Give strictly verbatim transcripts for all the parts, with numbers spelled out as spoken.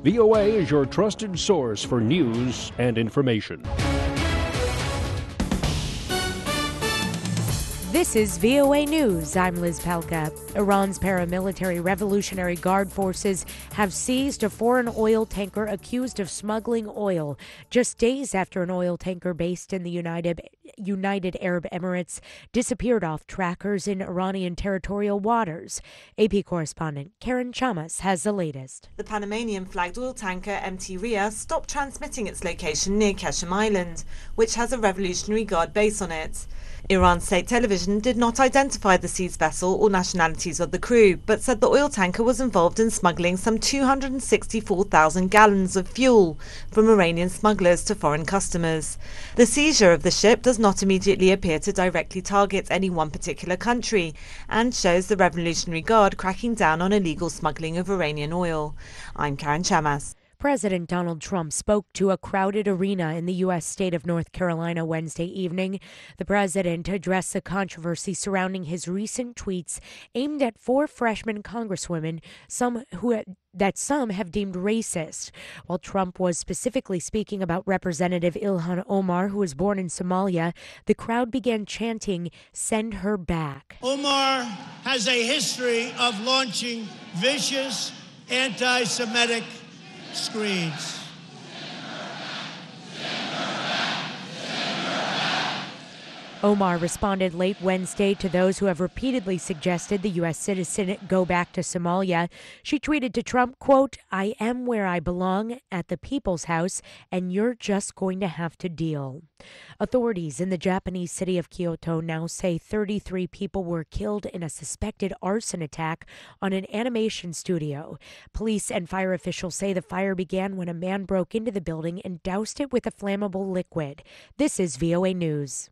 V O A is your trusted source for news and information. This is V O A News. I'm Liz Pelka. Iran's paramilitary Revolutionary Guard forces have seized a foreign oil tanker accused of smuggling oil just days after an oil tanker based in the United United Arab Emirates disappeared off trackers in Iranian territorial waters. A P correspondent Karen Chamas has the latest. The Panamanian-flagged oil tanker M T Ria stopped transmitting its location near Keshem Island, which has a Revolutionary Guard base on it. Iran's state television did not identify the seized vessel or nationalities of the crew, but said the oil tanker was involved in smuggling some two hundred sixty-four thousand gallons of fuel from Iranian smugglers to foreign customers. The seizure of the ship does not immediately appear to directly target any one particular country and shows the Revolutionary Guard cracking down on illegal smuggling of Iranian oil. I'm Karen Chamas. President Donald Trump spoke to a crowded arena in the U S state of North Carolina Wednesday evening. The president addressed the controversy surrounding his recent tweets aimed at four freshman congresswomen, some who that some have deemed racist. While Trump was specifically speaking about Representative Ilhan Omar, who was born in Somalia, the crowd began chanting, "Send her back." Omar has a history of launching vicious anti-Semitic screeds. Omar responded late Wednesday to those who have repeatedly suggested the U S citizen go back to Somalia. She tweeted to Trump, quote, "I am where I belong, at the people's house, and you're just going to have to deal." Authorities in the Japanese city of Kyoto now say thirty-three people were killed in a suspected arson attack on an animation studio. Police and fire officials say the fire began when a man broke into the building and doused it with a flammable liquid. This is V O A News.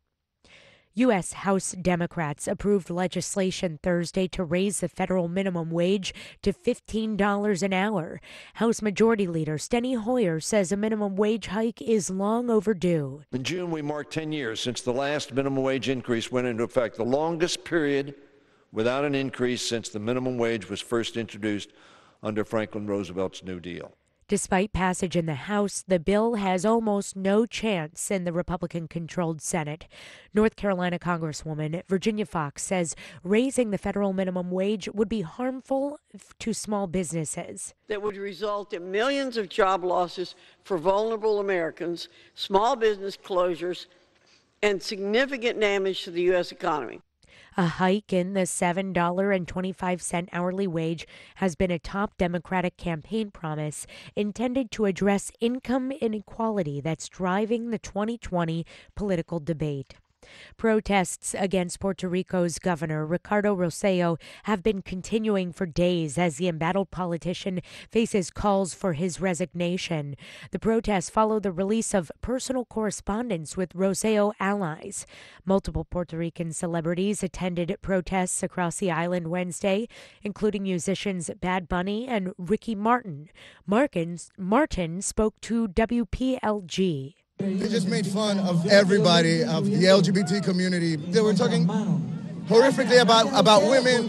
U S House Democrats approved legislation Thursday to raise the federal minimum wage to fifteen dollars an hour. House Majority Leader Steny Hoyer says a minimum wage hike is long overdue. In June, we marked ten years since the last minimum wage increase went into effect, the longest period without an increase since the minimum wage was first introduced under Franklin Roosevelt's New Deal. Despite passage in the House, the bill has almost no chance in the Republican-controlled Senate. North Carolina Congresswoman Virginia Foxx says raising the federal minimum wage would be harmful to small businesses. That would result in millions of job losses for vulnerable Americans, small business closures, and significant damage to the U S economy. A hike in the seven dollars and twenty-five cents hourly wage has been a top Democratic campaign promise intended to address income inequality that's driving the twenty twenty political debate. Protests against Puerto Rico's governor, Ricardo Rosselló, have been continuing for days as the embattled politician faces calls for his resignation. The protests follow the release of personal correspondence with Rosselló allies. Multiple Puerto Rican celebrities attended protests across the island Wednesday, including musicians Bad Bunny and Ricky Martin. Martin, Martin spoke to W P L G. They just made fun of everybody, of the L G B T community. They were talking horrifically about, about women,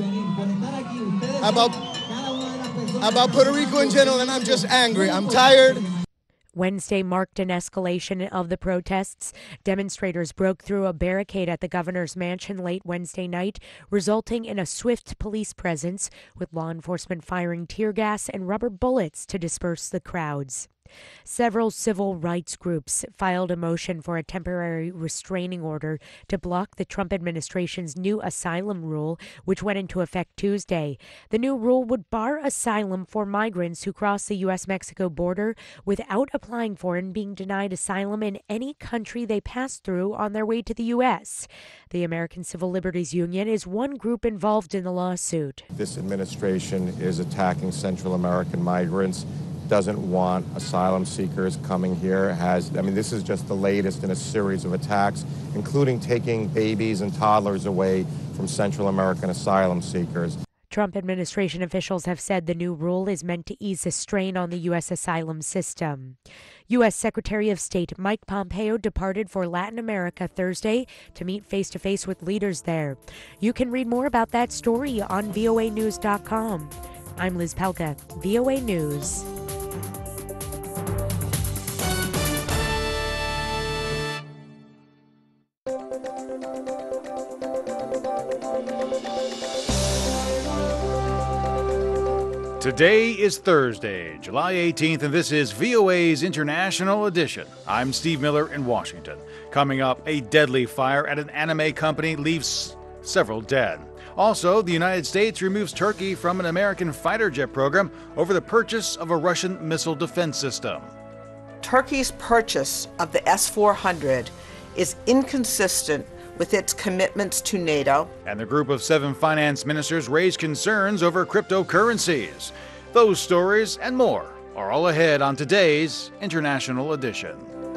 about, about Puerto Rico in general, and I'm just angry. I'm tired. Wednesday marked an escalation of the protests. Demonstrators broke through a barricade at the governor's mansion late Wednesday night, resulting in a swift police presence, with law enforcement firing tear gas and rubber bullets to disperse the crowds. Several civil rights groups filed a motion for a temporary restraining order to block the Trump administration's new asylum rule, which went into effect Tuesday. The new rule would bar asylum for migrants who cross the U S Mexico border without applying for and being denied asylum in any country they pass through on their way to the U S. The American Civil Liberties Union is one group involved in the lawsuit. This administration is attacking Central American migrants, doesn't want asylum seekers coming here. Has, I mean, this is just the latest in a series of attacks, including taking babies and toddlers away from Central American asylum seekers. Trump administration officials have said the new rule is meant to ease the strain on the U S asylum system. U S Secretary of State Mike Pompeo departed for Latin America Thursday to meet face-to-face with leaders there. You can read more about that story on V O A news dot com. I'm Liz Pelka, V O A News. Today is Thursday, July eighteenth, and this is V O A's International Edition. I'm Steve Miller in Washington. Coming up, a deadly fire at an anime company leaves several dead. Also, the United States removes Turkey from an American fighter jet program over the purchase of a Russian missile defense system. Turkey's purchase of the S four hundred is inconsistent with its commitments to NATO. And the group of seven finance ministers raised concerns over cryptocurrencies. Those stories and more are all ahead on today's International Edition.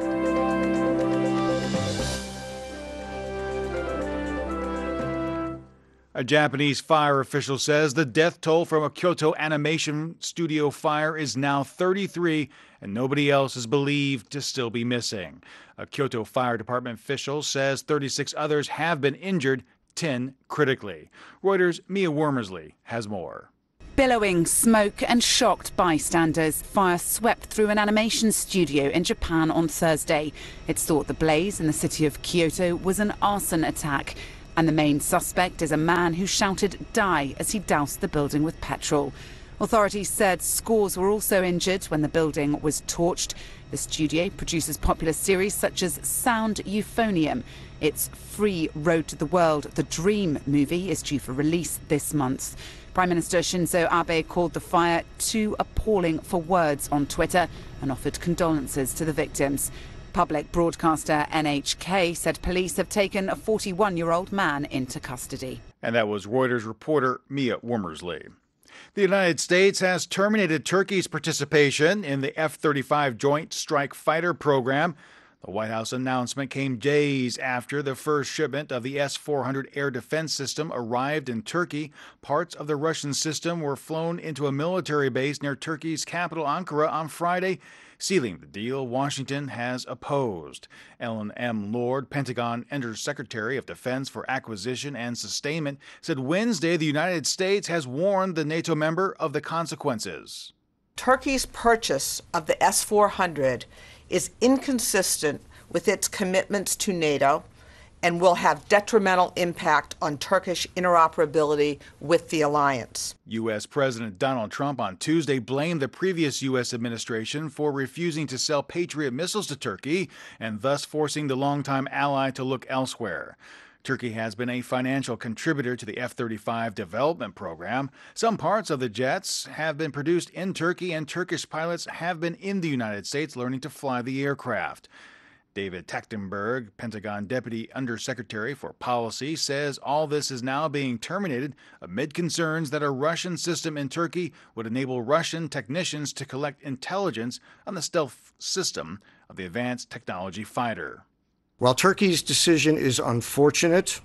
A Japanese fire official says the death toll from a Kyoto animation studio fire is now thirty-three, and nobody else is believed to still be missing. A Kyoto Fire Department official says thirty-six others have been injured, ten critically. Reuters' Mia Wormersley has more. Billowing smoke and shocked bystanders, fire swept through an animation studio in Japan on Thursday. It's thought the blaze in the city of Kyoto was an arson attack, and the main suspect is a man who shouted "die" as he doused the building with petrol. Authorities said scores were also injured when the building was torched. The studio produces popular series such as Sound Euphonium. Its Free Road to the World, The Dream movie is due for release this month. Prime Minister Shinzo Abe called the fire too appalling for words on Twitter and offered condolences to the victims. Public broadcaster N H K said police have taken a forty-one-year-old man into custody. And that was Reuters reporter Mia Wormersley. The United States has terminated Turkey's participation in the F thirty-five Joint Strike Fighter program. The White House announcement came days after the first shipment of the S four hundred air defense system arrived in Turkey. Parts of the Russian system were flown into a military base near Turkey's capital Ankara on Friday. Sealing the deal, Washington has opposed. Ellen M. Lord, Pentagon Undersecretary of Defense for Acquisition and Sustainment, said Wednesday the United States has warned the NATO member of the consequences. Turkey's purchase of the S four hundred is inconsistent with its commitments to NATO and will have detrimental impact on Turkish interoperability with the alliance. U S. President Donald Trump on Tuesday blamed the previous U S administration for refusing to sell Patriot missiles to Turkey and thus forcing the longtime ally to look elsewhere. Turkey has been a financial contributor to the F thirty-five development program. Some parts of the jets have been produced in Turkey, and Turkish pilots have been in the United States learning to fly the aircraft. David Trachtenberg, Pentagon Deputy Undersecretary for Policy, says all this is now being terminated amid concerns that a Russian system in Turkey would enable Russian technicians to collect intelligence on the stealth system of the advanced technology fighter. While Turkey's decision is unfortunate,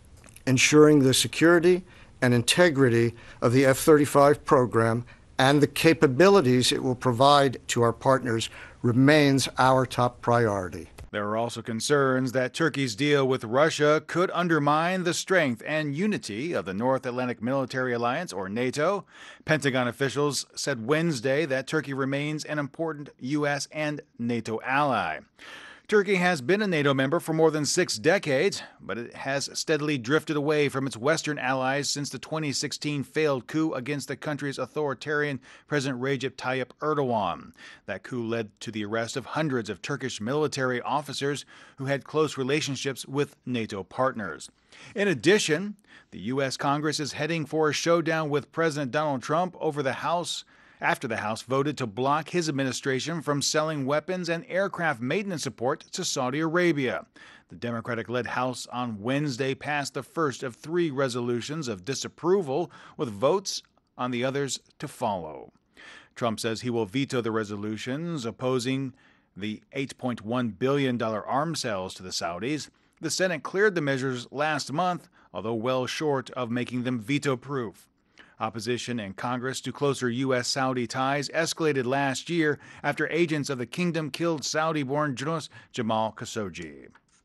ensuring the security and integrity of the F thirty-five program and the capabilities it will provide to our partners remains our top priority. There are also concerns that Turkey's deal with Russia could undermine the strength and unity of the North Atlantic Military Alliance, or NATO. Pentagon officials said Wednesday that Turkey remains an important U S and NATO ally. Turkey has been a NATO member for more than six decades, but it has steadily drifted away from its Western allies since the twenty sixteen failed coup against the country's authoritarian President Recep Tayyip Erdogan. That coup led to the arrest of hundreds of Turkish military officers who had close relationships with NATO partners. In addition, the U S. Congress is heading for a showdown with President Donald Trump over the House after the House voted to block his administration from selling weapons and aircraft maintenance support to Saudi Arabia. The Democratic-led House on Wednesday passed the first of three resolutions of disapproval, with votes on the others to follow. Trump says he will veto the resolutions opposing the eight point one billion dollars arms sales to the Saudis. The Senate cleared the measures last month, although well short of making them veto-proof. Opposition in Congress to closer U S Saudi ties escalated last year after agents of the kingdom killed Saudi-born journalist Jamal Khashoggi.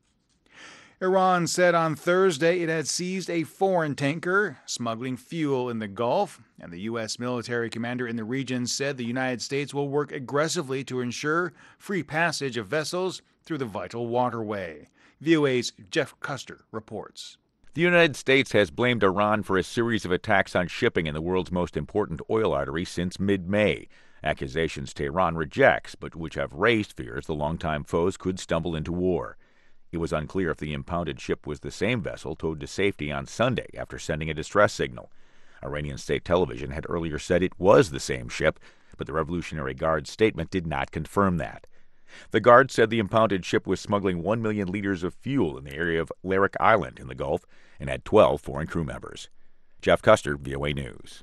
Iran said on Thursday it had seized a foreign tanker smuggling fuel in the Gulf, and the U S military commander in the region said the United States will work aggressively to ensure free passage of vessels through the vital waterway. V O A's Jeff Custer reports. The United States has blamed Iran for a series of attacks on shipping in the world's most important oil artery since mid-May. Accusations Tehran rejects, but which have raised fears the longtime foes could stumble into war. It was unclear if the impounded ship was the same vessel towed to safety on Sunday after sending a distress signal. Iranian state television had earlier said it was the same ship, but the Revolutionary Guard's statement did not confirm that. The Guard said the impounded ship was smuggling one million liters of fuel in the area of Larik Island in the Gulf and had twelve foreign crew members. Jeff Custer, V O A News.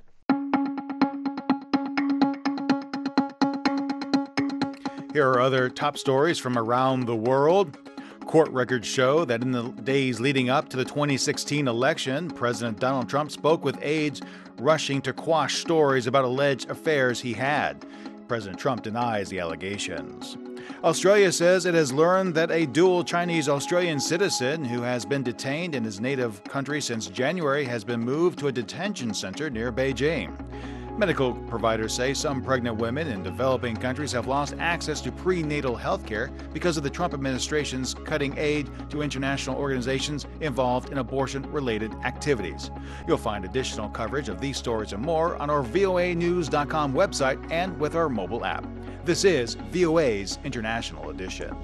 Here are other top stories from around the world. Court records show that in the days leading up to the twenty sixteen election, President Donald Trump spoke with aides rushing to quash stories about alleged affairs he had. President Trump denies the allegations. Australia says it has learned that a dual Chinese-Australian citizen who has been detained in his native country since January has been moved to a detention center near Beijing. Medical providers say some pregnant women in developing countries have lost access to prenatal health care because of the Trump administration's cutting aid to international organizations involved in abortion-related activities. You'll find additional coverage of these stories and more on our V O A news dot com website and with our mobile app. This is V O A's International Edition.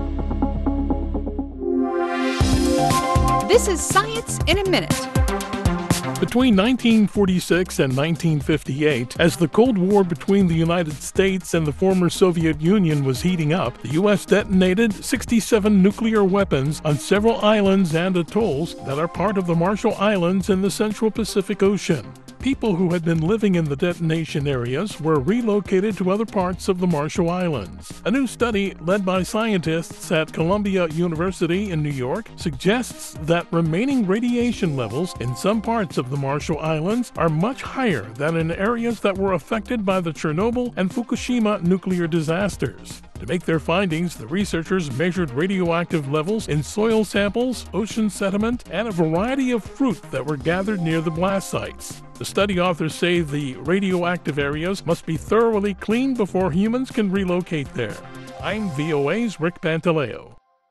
This is Science in a Minute. Between nineteen forty-six and nineteen fifty-eight, as the Cold War between the United States and the former Soviet Union was heating up, the U S detonated sixty-seven nuclear weapons on several islands and atolls that are part of the Marshall Islands in the Central Pacific Ocean. People who had been living in the detonation areas were relocated to other parts of the Marshall Islands. A new study led by scientists at Columbia University in New York suggests that remaining radiation levels in some parts of the Marshall Islands are much higher than in areas that were affected by the Chernobyl and Fukushima nuclear disasters. To make their findings, the researchers measured radioactive levels in soil samples, ocean sediment, and a variety of fruit that were gathered near the blast sites. The study authors say the radioactive areas must be thoroughly cleaned before humans can relocate there. I'm V O A's Rick Pantaleo.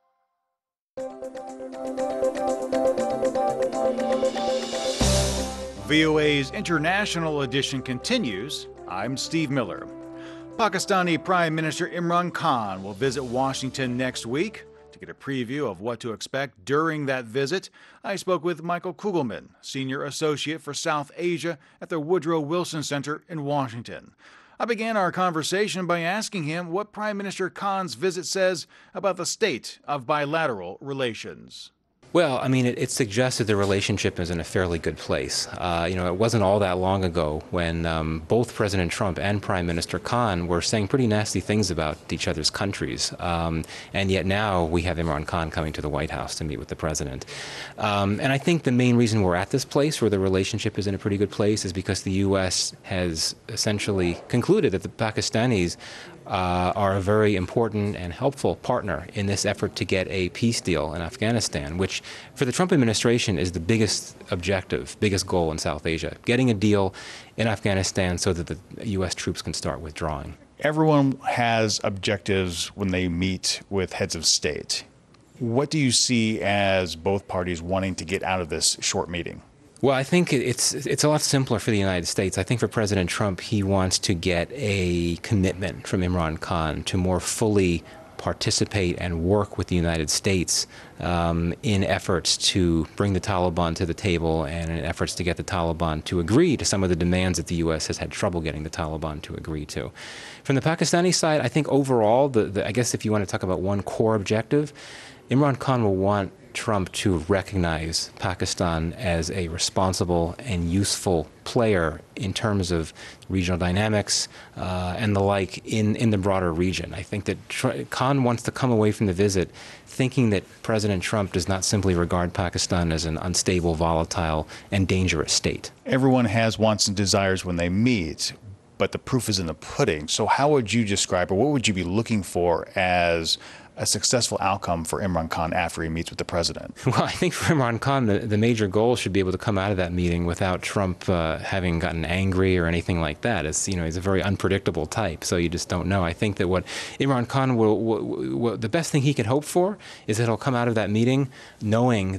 V O A's International Edition continues. I'm Steve Miller. Pakistani Prime Minister Imran Khan will visit Washington next week. To get a preview of what to expect during that visit, I spoke with Michael Kugelman, Senior Associate for South Asia at the Woodrow Wilson Center in Washington. I began our conversation by asking him what Prime Minister Khan's visit says about the state of bilateral relations. Well, I mean, it, it suggests that the relationship is in a fairly good place. Uh, you know, it wasn't all that long ago when um, both President Trump and Prime Minister Khan were saying pretty nasty things about each other's countries. Um, and yet now we have Imran Khan coming to the White House to meet with the president. Um, and I think the main reason we're at this place where the relationship is in a pretty good place is because the U S has essentially concluded that the Pakistanis Uh, are a very important and helpful partner in this effort to get a peace deal in Afghanistan, which for the Trump administration is the biggest objective, biggest goal in South Asia, getting a deal in Afghanistan so that the U S troops can start withdrawing. Everyone has objectives when they meet with heads of state. What do you see as both parties wanting to get out of this short meeting? Well, I think it's it's a lot simpler for the United States. I think for President Trump, he wants to get a commitment from Imran Khan to more fully participate and work with the United States um, in efforts to bring the Taliban to the table and in efforts to get the Taliban to agree to some of the demands that the U S has had trouble getting the Taliban to agree to. From the Pakistani side, I think overall, the, the, I guess if you want to talk about one core objective, Imran Khan will want Trump to recognize Pakistan as a responsible and useful player in terms of regional dynamics uh, and the like in, in the broader region. I think that Tr- Khan wants to come away from the visit thinking that President Trump does not simply regard Pakistan as an unstable, volatile, and dangerous state. Everyone has wants and desires when they meet, but the proof is in the pudding. So how would you describe, or what would you be looking for as a successful outcome for Imran Khan after he meets with the president? Well, I think for Imran Khan, the, the major goal should be able to come out of that meeting without Trump uh, having gotten angry or anything like that. It's, you know, he's a very unpredictable type, so you just don't know. I think that what Imran Khan will, will, will the best thing he can hope for is that he'll come out of that meeting knowing that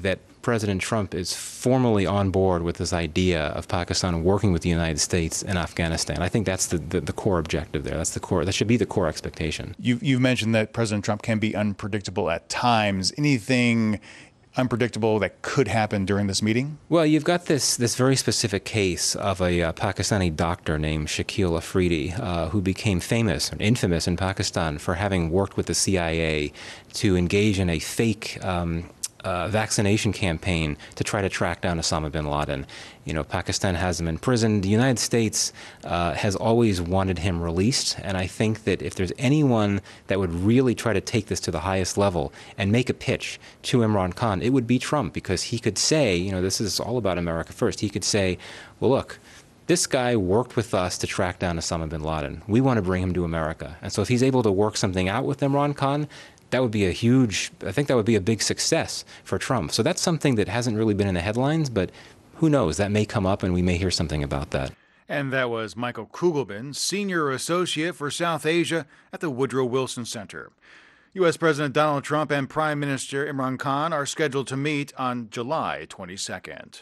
President Trump is formally on board with this idea of Pakistan working with the United States in Afghanistan. I think that's the, the, the core objective there. That's the core. That should be the core expectation. You've, you've mentioned that President Trump can be unpredictable at times. Anything unpredictable that could happen during this meeting? Well, you've got this this very specific case of a uh, Pakistani doctor named Shakil Afridi, uh, who became famous and infamous in Pakistan for having worked with the C I A to engage in a fake um, uh, vaccination campaign to try to track down Osama bin Laden. You know, Pakistan has him in prison. The United States uh, has always wanted him released, and I think that if there's anyone that would really try to take this to the highest level and make a pitch to Imran Khan, it would be Trump, because he could say, you know, this is all about America first. He could say, well, look, this guy worked with us to track down Osama bin Laden. We want to bring him to America. And so if he's able to work something out with Imran Khan, that would be a huge, I think that would be a big success for Trump. So that's something that hasn't really been in the headlines, but who knows? That may come up and we may hear something about that. And that was Michael Kugelman, Senior Associate for South Asia at the Woodrow Wilson Center. U S President Donald Trump and Prime Minister Imran Khan are scheduled to meet on July twenty-second.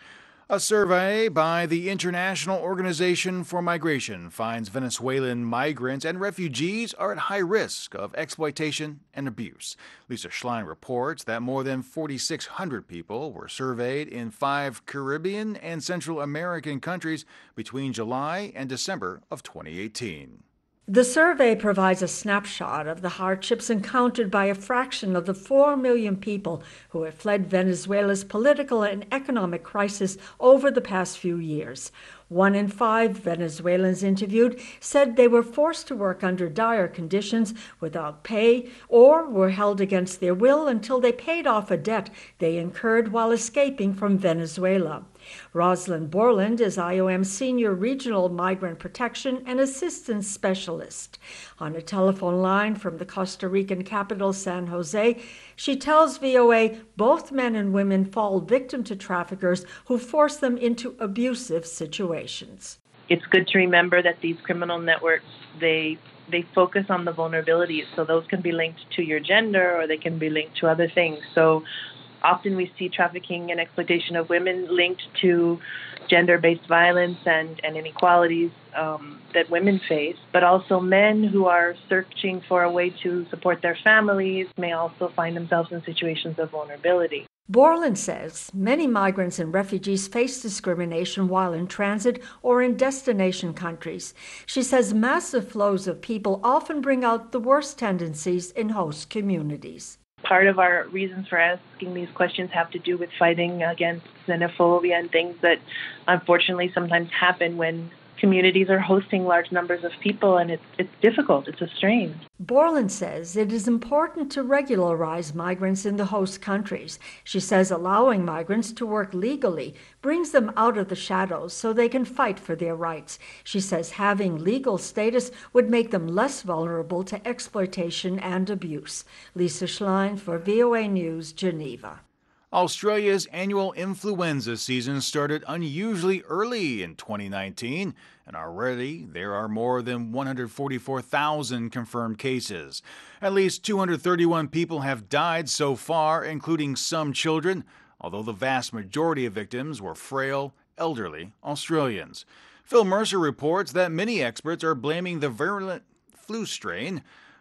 A survey by the International Organization for Migration finds Venezuelan migrants and refugees are at high risk of exploitation and abuse. Lisa Schlein reports that more than forty-six hundred people were surveyed in five Caribbean and Central American countries between July and December of twenty eighteen. The survey provides a snapshot of the hardships encountered by a fraction of the four million people who have fled Venezuela's political and economic crisis over the past few years. One in five Venezuelans interviewed said they were forced to work under dire conditions without pay or were held against their will until they paid off a debt they incurred while escaping from Venezuela. Rosalind Borland is I O M's Senior Regional Migrant Protection and Assistance Specialist. On a telephone line from the Costa Rican capital, San Jose, she tells V O A both men and women fall victim to traffickers who force them into abusive situations. It's good to remember that these criminal networks, they they focus on the vulnerabilities, so those can be linked to your gender or they can be linked to other things. So often we see trafficking and exploitation of women linked to gender-based violence and, and inequalities um, that women face, but also men who are searching for a way to support their families may also find themselves in situations of vulnerability. Borland says many migrants and refugees face discrimination while in transit or in destination countries. She says massive flows of people often bring out the worst tendencies in host communities. Part of our reasons for asking these questions have to do with fighting against xenophobia and things that unfortunately sometimes happen when communities are hosting large numbers of people, and it's it's difficult, it's a strain. Borland says it is important to regularize migrants in the host countries. She says allowing migrants to work legally brings them out of the shadows so they can fight for their rights. She says having legal status would make them less vulnerable to exploitation and abuse. Lisa Schlein for V O A News, Geneva. Australia's annual influenza season started unusually early in twenty nineteen, and already there are more than one hundred forty-four thousand confirmed cases. At least two hundred thirty-one people have died so far, including some children, although the vast majority of victims were frail, elderly Australians. Phil Mercer reports that many experts are blaming the virulent flu strain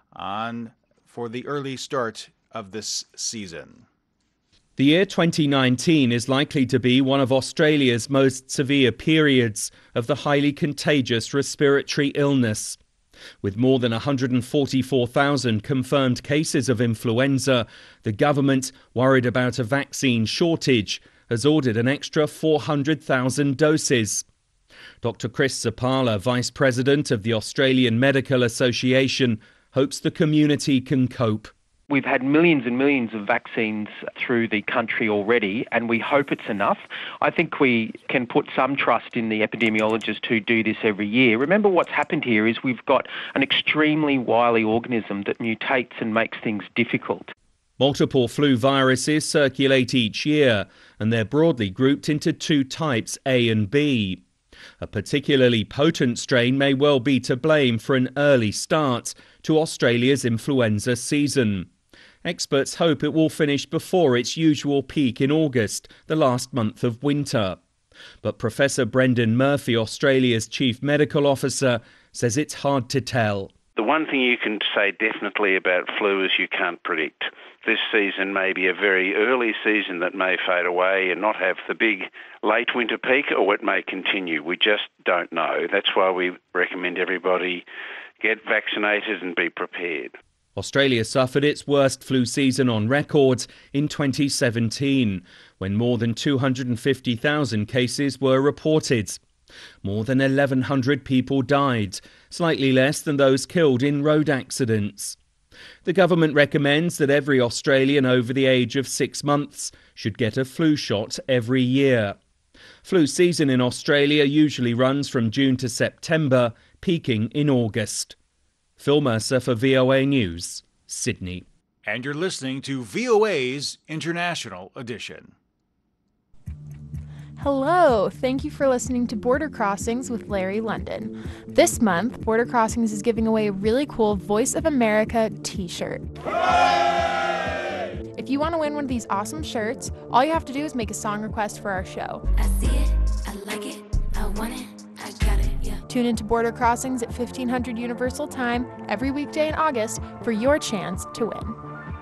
on for the early start of this season. The year twenty nineteen is likely to be one of Australia's most severe periods of the highly contagious respiratory illness. With more than one hundred forty-four thousand confirmed cases of influenza, the government, worried about a vaccine shortage, has ordered an extra four hundred thousand doses. Doctor Chris Sapala, Vice President of the Australian Medical Association, hopes the community can cope. We've had millions and millions of vaccines through the country already, and we hope it's enough. I think we can put some trust in the epidemiologists who do this every year. Remember, what's happened here is we've got an extremely wily organism that mutates and makes things difficult. Multiple flu viruses circulate each year, and they're broadly grouped into two types, A and B. A particularly potent strain may well be to blame for an early start to Australia's influenza season. Experts hope it will finish before its usual peak in August, the last month of winter. But Professor Brendan Murphy, Australia's chief medical officer, says it's hard to tell. The one thing you can say definitely about flu is you can't predict. This season may be a very early season that may fade away and not have the big late winter peak, or it may continue. We just don't know. That's why we recommend everybody get vaccinated and be prepared. Australia suffered its worst flu season on record in twenty seventeen, when more than two hundred fifty thousand cases were reported. More than eleven hundred people died, slightly less than those killed in road accidents. The government recommends that every Australian over the age of six months should get a flu shot every year. Flu season in Australia usually runs from June to September, peaking in August. Phil Mercer for V O A News, Sydney. And you're listening to V O A's International Edition. Hello, thank you for listening to Border Crossings with Larry London. This month, Border Crossings is giving away a really cool Voice of America t-shirt. Hooray! If you want to win one of these awesome shirts, all you have to do is make a song request for our show. I see it, I like it, I want it, I got it, yeah. Tune into Border Crossings at fifteen hundred Universal Time every weekday in August for your chance to win.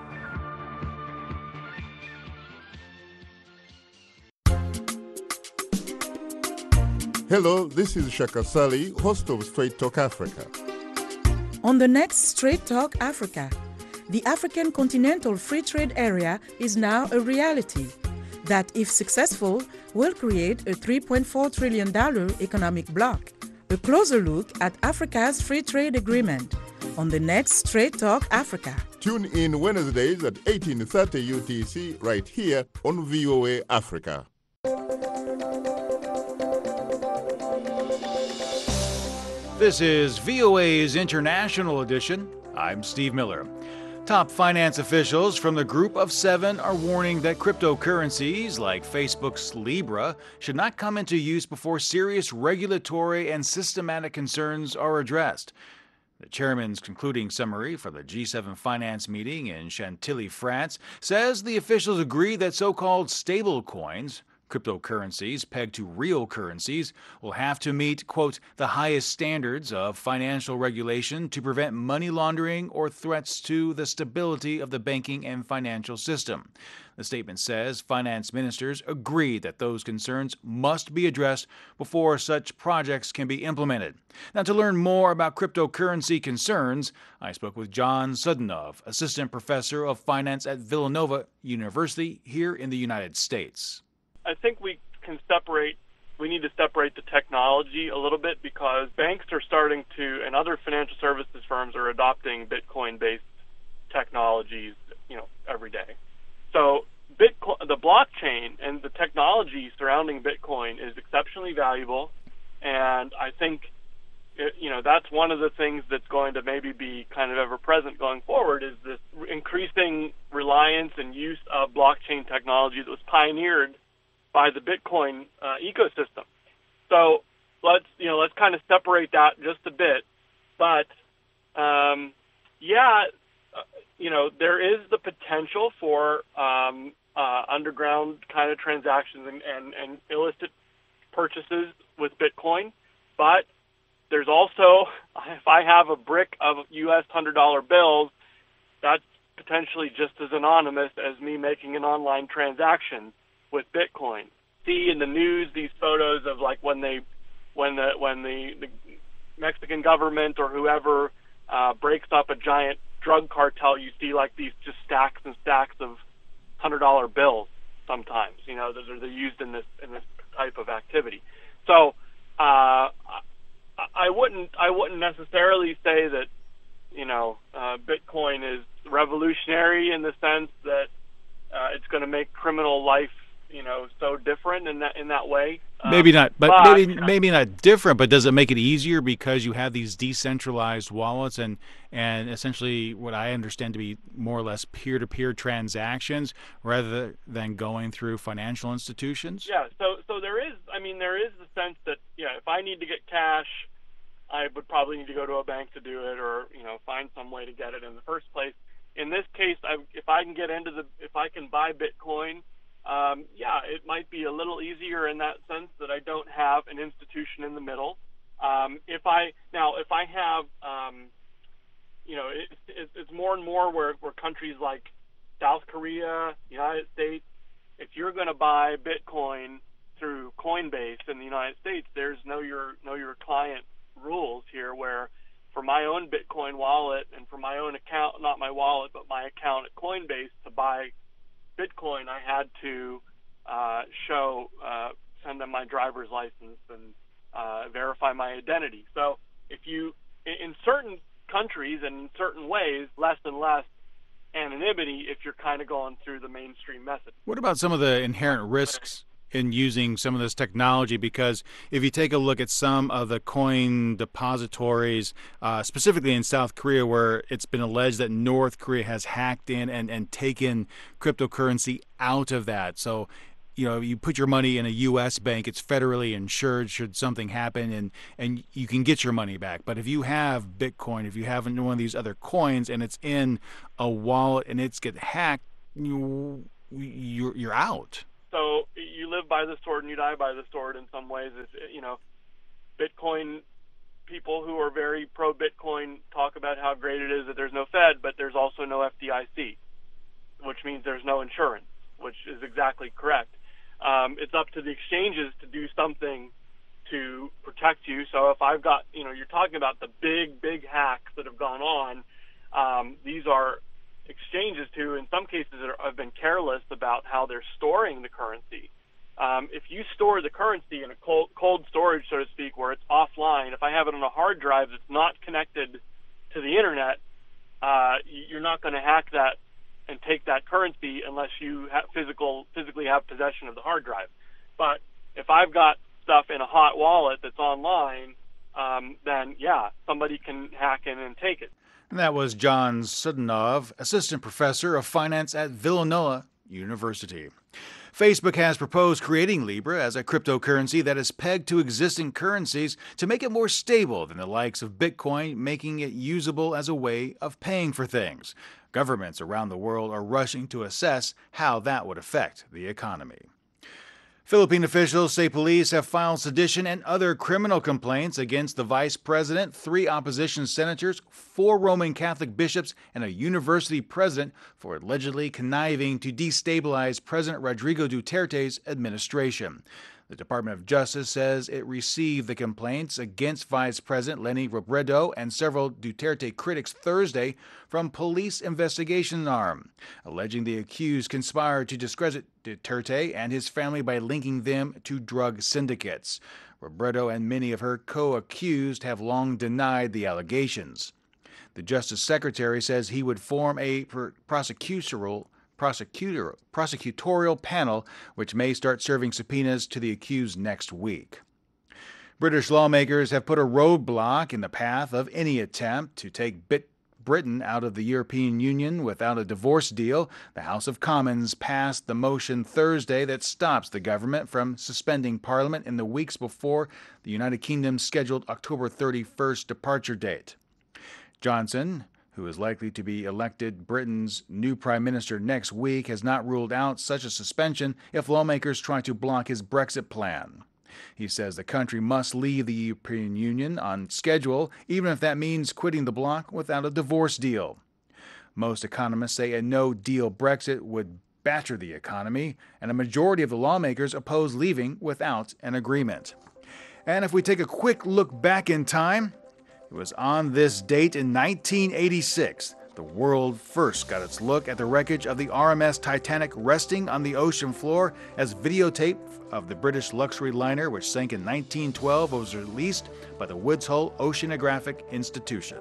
Hello, this is Shaka Sali, host of Straight Talk Africa. On the next Straight Talk Africa, the African Continental Free Trade Area is now a reality that, if successful, will create a three point four trillion dollars economic bloc. A closer look at Africa's free trade agreement on the next Straight Talk Africa. Tune in Wednesdays at eighteen thirty U T C right here on V O A Africa. This is V O A's International Edition. I'm Steve Miller. Top finance officials from the Group of Seven are warning that cryptocurrencies like Facebook's Libra should not come into use before serious regulatory and systematic concerns are addressed. The chairman's concluding summary for the G seven finance meeting in Chantilly, France, says the officials agree that so-called stable coins, cryptocurrencies pegged to real currencies, will have to meet, quote, the highest standards of financial regulation to prevent money laundering or threats to the stability of the banking and financial system. The statement says finance ministers agree that those concerns must be addressed before such projects can be implemented. Now, to learn more about cryptocurrency concerns, I spoke with John Sudanoff, assistant professor of finance at Villanova University here in the United States. I think we can separate, we need to separate the technology a little bit, because banks are starting to, and other financial services firms are adopting Bitcoin-based technologies, you know, every day. So Bitcoin, the blockchain and the technology surrounding Bitcoin is exceptionally valuable, and I think, it, you know, that's one of the things that's going to maybe be kind of ever-present going forward, is this increasing reliance and use of blockchain technology that was pioneered by the Bitcoin uh, ecosystem. So let's you know let's kind of separate that just a bit. But um, yeah, uh, you know there is the potential for um, uh, underground kind of transactions and, and, and illicit purchases with Bitcoin. But there's also, if I have a brick of U S one hundred dollar bills, that's potentially just as anonymous as me making an online transaction with Bitcoin. See in the news these photos of like when they, when the when the, the Mexican government or whoever uh, breaks up a giant drug cartel, you see like these just stacks and stacks of hundred dollar bills. Sometimes, you know, they're, they're used in this in this type of activity. So uh, I wouldn't I wouldn't necessarily say that you know uh, Bitcoin is revolutionary in the sense that uh, it's going to make criminal life, you know, so different in that in that way. Maybe um, not, but, but maybe maybe not different. But does it make it easier because you have these decentralized wallets and and essentially what I understand to be more or less peer-to-peer transactions rather than going through financial institutions? Yeah. So so there is. I mean, there is the sense that yeah, if I need to get cash, I would probably need to go to a bank to do it, or you know, find some way to get it in the first place. in this case, I, if I can get into the, if I can buy Bitcoin, um, yeah, it might be a little easier in that sense that I don't have an institution in the middle. Um, if I now, if I have, um, you know, it, it, it's more and more where, where countries like South Korea, United States, if you're going to buy Bitcoin through Coinbase in the United States, there's know your know your client rules here, where for my own Bitcoin wallet and for my own account, not my wallet, but my account at Coinbase to buy Bitcoin, I had to uh, show, uh, send them my driver's license and uh, verify my identity. So if you, in certain countries and in certain ways, less and less anonymity if you're kind of going through the mainstream method. What about some of the inherent risks in using some of this technology? Because if you take a look at some of the coin depositories, uh, specifically in South Korea, where it's been alleged that North Korea has hacked in and, and taken cryptocurrency out of that. So, you know, you put your money in a U S bank, it's federally insured should something happen, and, and you can get your money back. But if you have Bitcoin, if you have one of these other coins and it's in a wallet and it's get hacked, you, you're, you're out. So you live by the sword and you die by the sword in some ways. It's, you know, Bitcoin people who are very pro-Bitcoin talk about how great it is that there's no Fed, but there's also no F D I C, which means there's no insurance, which is exactly correct. Um, it's up to the exchanges to do something to protect you. So if I've got, you know, you're talking about the big, big hacks that have gone on. Um, these are exchanges who, in some cases, have been careless about how they're storing the currency. Um, if you store the currency in a cold, cold storage, so to speak, where it's offline, if I have it on a hard drive that's not connected to the internet, uh, you're not going to hack that and take that currency unless you have physical, physically have possession of the hard drive. But if I've got stuff in a hot wallet that's online, um, then yeah, somebody can hack in and take it. And that was John Sudanov, assistant professor of finance at Villanova University. Facebook has proposed creating Libra as a cryptocurrency that is pegged to existing currencies to make it more stable than the likes of Bitcoin, making it usable as a way of paying for things. Governments around the world are rushing to assess how that would affect the economy. Philippine officials say police have filed sedition and other criminal complaints against the vice president, three opposition senators, four Roman Catholic bishops, and a university president for allegedly conniving to destabilize President Rodrigo Duterte's administration. The Department of Justice says it received the complaints against Vice President Leni Robredo and several Duterte critics Thursday from police investigation arm, alleging the accused conspired to discredit Duterte and his family by linking them to drug syndicates. Robredo and many of her co-accused have long denied the allegations. The Justice Secretary says he would form a prosecutorial Prosecutor, prosecutorial panel, which may start serving subpoenas to the accused next week. British lawmakers have put a roadblock in the path of any attempt to take Bit Britain out of the European Union without a divorce deal. The House of Commons passed the motion Thursday that stops the government from suspending Parliament in the weeks before the United Kingdom's scheduled October thirty-first departure date. Johnson, who is likely to be elected Britain's new prime minister next week, has not ruled out such a suspension if lawmakers try to block his Brexit plan. He says the country must leave the European Union on schedule, even if that means quitting the bloc without a divorce deal. Most economists say a no-deal Brexit would batter the economy, and a majority of the lawmakers oppose leaving without an agreement. And if we take a quick look back in time, it was on this date in nineteen eighty-six the world first got its look at the wreckage of the R M S Titanic resting on the ocean floor, as videotape of the British luxury liner, which sank in nineteen twelve, was released by the Woods Hole Oceanographic Institution.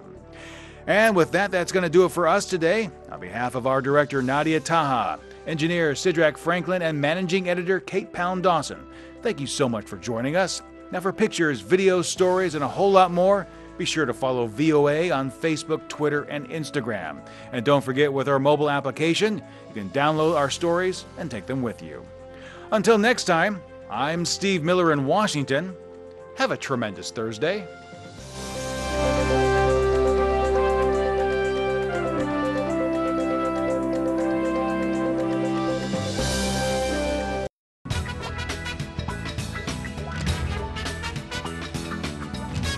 And with that, that's going to do it for us today. On behalf of our director, Nadia Taha, engineer Sidrak Franklin, and managing editor Kate Pound Dawson, thank you so much for joining us. Now for pictures, videos, stories, and a whole lot more, be sure to follow V O A on Facebook, Twitter, and Instagram. And don't forget, with our mobile application, you can download our stories and take them with you. Until next time, I'm Steve Miller in Washington. Have a tremendous Thursday.